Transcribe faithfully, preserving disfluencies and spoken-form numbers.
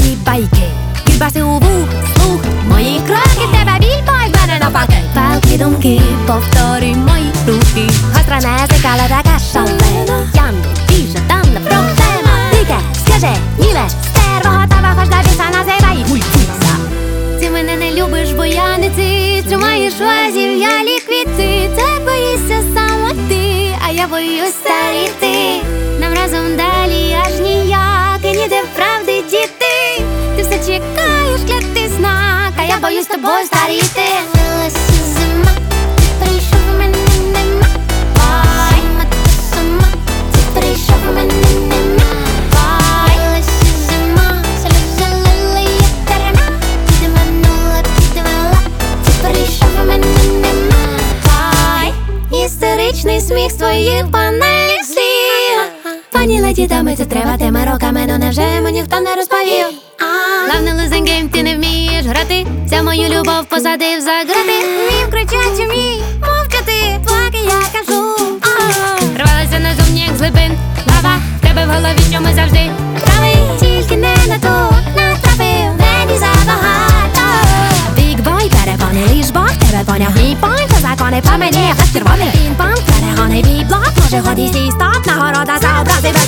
твої байки. Кільбаси у вух, слух, мої кроки, тебе біль, бой, в мене навпаки. Палки думки, повторюй мої рухи. Гостра незика, але така шалена. Я не більше, там не проблема. Дике, скажи, німе, стерво, готова, хоч на біса називай. Хуй, фуйса. Ти мене не любиш, бо я не ти. Тримаєш вазів, я ліквіти. Ти боїшся саме ти, а я боюсь старіти. Нам разом далі аж ніяк, і ніде правди діти. Ти все чекаєш, як ти знак, а я боюсь тобою старіти. Вилася зима, ти прийшов, мене нема. Зима та сама, ти прийшов, мене нема. Вилася зима, сльози лили, як дарма. Підманула, підвела, ти прийшов, мене нема. Істеричний сміх з твоїх банальних слів. Пані леді, дами, це треба тими роками, ну невже мені ніхто не розповів? Главний losing game, ти не вмієш грати. Ця мою любов посадив за грати. Вмів кричать, вмій мовчати, поки я кажу. Рвалася назовні, як з глибин лава. В тебе в голові, що ми завжди праві. Тільки не на ту натрапив, мені забагато. Big boy, перепони, лиш Бог тебе поняв. Мій пойнт, це закони по мені, як червоний пінг-понг. Перегони бій-блок, може годі сій стоп, нагорода за образи без